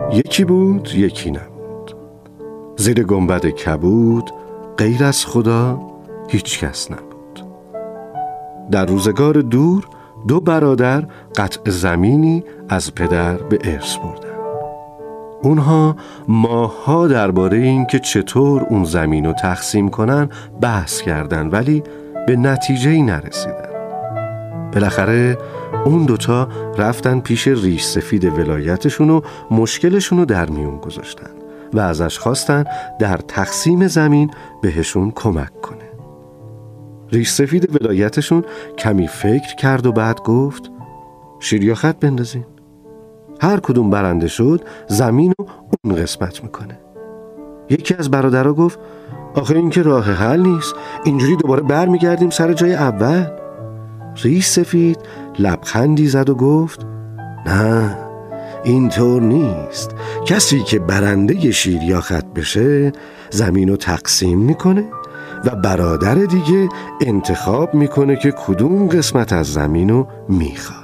یکی بود یکی نبود. زیر گنبد کبود غیر از خدا هیچ کس نبود. در روزگار دور دو برادر قطع زمینی از پدر به ارث بردن. اونها ماه‌ها درباره این که چطور اون زمین رو تقسیم کنن بحث کردن، ولی به نتیجه‌ای نرسیدن. بالاخره اون دوتا رفتن پیش ریش سفید ولایتشون و مشکلشون رو در میون گذاشتن و ازش خواستن در تقسیم زمین بهشون کمک کنه. ریش سفید ولایتشون کمی فکر کرد و بعد گفت شیر یا خط بندازین. هر کدوم برنده شد زمین رو اون قسمت میکنه. یکی از برادرها گفت آخه این که راه حل نیست، اینجوری دوباره برمیگردیم سر جای اول. ریش سفید لبخندی زد و گفت نه، اینطور نیست. کسی که برنده شیر یا خط بشه زمین رو تقسیم میکنه و برادر دیگه انتخاب میکنه که کدوم قسمت از زمین رو میخواد.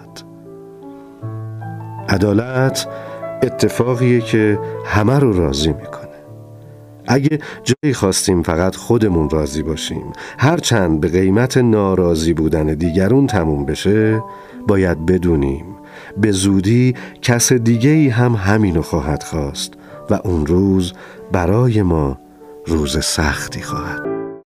عدالت اتفاقیه که همه رو راضی میکنه. اگه جایی خواستیم فقط خودمون راضی باشیم، هرچند به قیمت ناراضی بودن دیگرون تموم بشه، باید بدونیم به زودی کس دیگه‌ای هم همینو خواهد خواست و اون روز برای ما روز سختی خواهد.